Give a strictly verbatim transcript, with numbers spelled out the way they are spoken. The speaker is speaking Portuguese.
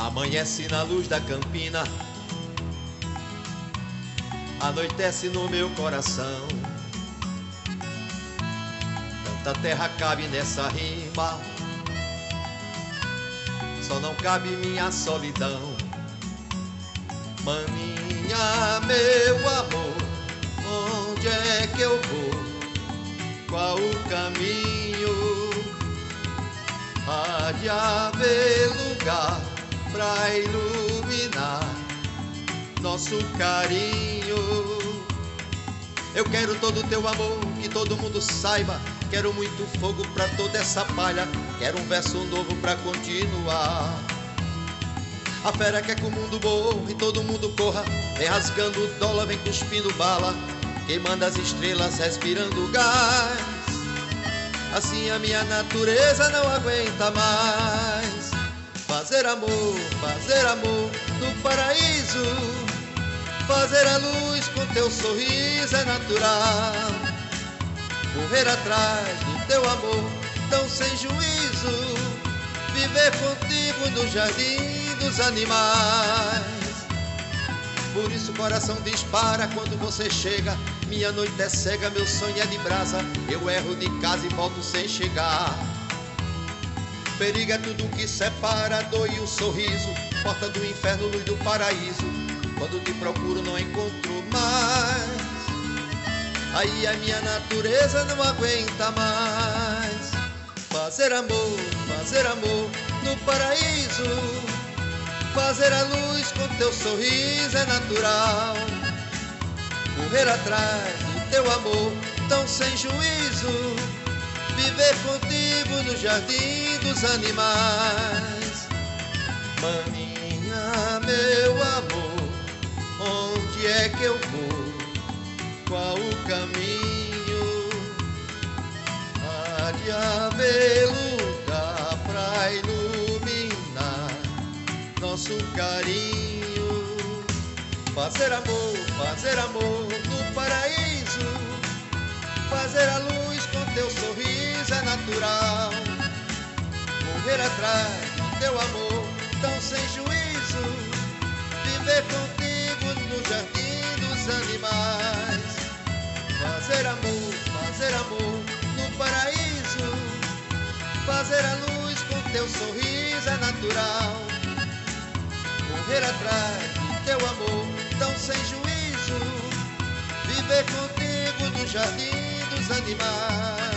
Amanhece na luz da campina, anoitece no meu coração. Tanta terra cabe nessa rima, só não cabe minha solidão. Maninha, meu amor, onde é que eu vou? Qual o caminho? Há de haver lugar pra iluminar nosso carinho. Eu quero todo o teu amor, que todo mundo saiba. Quero muito fogo pra toda essa palha. Quero um verso novo pra continuar. A fera quer que o mundo morra e todo mundo corra. Vem rasgando o dólar, vem cuspindo bala, queimando as estrelas, respirando gás. Assim a minha natureza não aguenta mais. Fazer amor, fazer amor no paraíso. Fazer a luz com teu sorriso é natural. Correr atrás do teu amor tão sem juízo. Viver contigo no jardim dos animais. Por isso o coração dispara quando você chega. Minha noite é cega, meu sonho é de brasa. Eu erro de casa e volto sem chegar. Perigo é tudo que separa a dor e o sorriso. Porta do inferno, luz do paraíso. Quando te procuro não encontro mais. Aí a minha natureza não aguenta mais. Fazer amor, fazer amor no paraíso. Fazer a luz com teu sorriso é natural. Correr atrás do teu amor tão sem juízo. Viver contigo no jardim dos animais. Maninha, meu amor, onde é que eu vou? Qual o caminho? Há de haver lugar pra iluminar nosso carinho. Fazer amor, fazer amor no paraíso. Fazer a luz com teu sorriso é natural. Correr atrás do teu amor tão sem juízo. Viver contigo no jardim dos animais. Fazer amor, fazer amor no paraíso. Fazer a luz com teu sorriso é natural. Correr atrás do teu amor tão sem juízo. Viver contigo no jardim dos animais.